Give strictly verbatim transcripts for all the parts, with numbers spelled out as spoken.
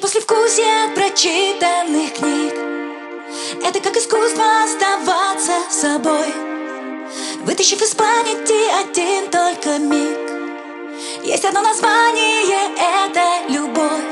послевкусие от прочитанных книг. Это как искусство оставаться собой, вытащив из памяти один только миг. Есть одно название — это любовь.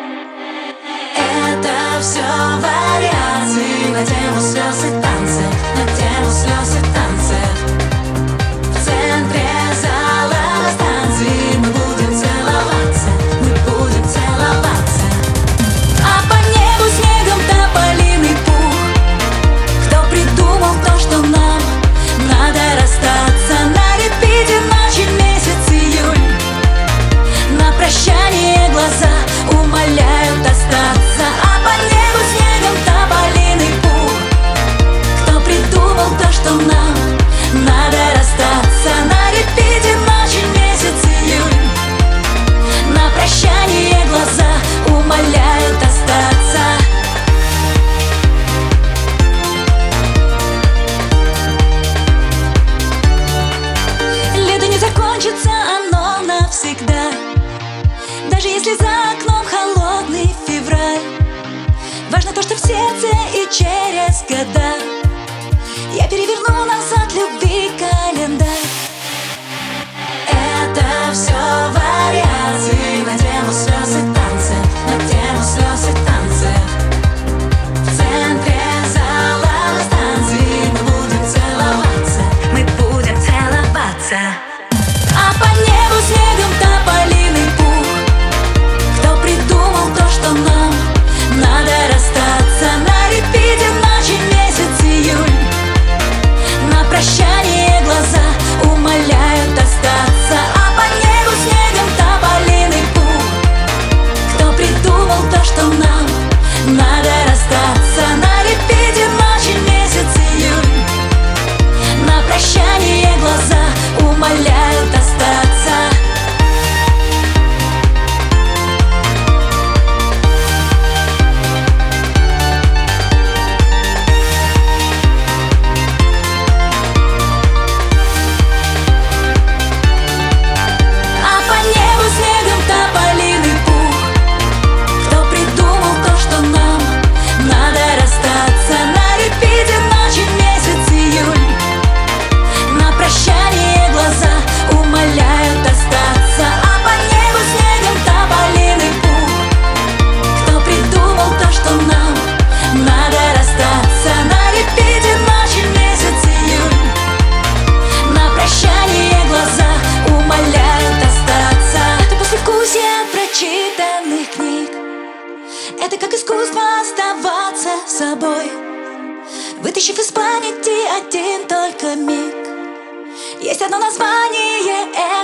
Это все вариации на тему слез и танцев, на тему слез и танцев. В центре зала станции мы будем целоваться, мы будем целоваться. А по небу снегом тополиный пух. Кто придумал то, что нам надо расстаться? На репите ночи, месяц июль. На прощание глаза умоляют остаться. А по небу снегом тополиный пух. Кто придумал то, что нам надо расстаться? На репите ночи, месяц июль. На прощание глаза умоляют остаться. Лето не закончится, оно навсегда. Даже если за окном холодный февраль, важно то, что в сердце и через года я переверну назад любви календарь. Это все вариации на тему слез и танцев, на тему слез и танцев. В центре зала станции мы будем целоваться, мы будем целоваться. А по небу снегом тополиный пух. Кто придумал то, что нам надо расстаться? На репите ночи, месяц июль. На прощание глаза умоляют остаться. А по небу снегом тополиный пух. Кто придумал то, что нам надо расстаться? На репите ночи, месяц июль. На прощание глаза умоляют остаться. Это как искусство оставаться собой, вытащив из памяти один только миг. Есть одно название —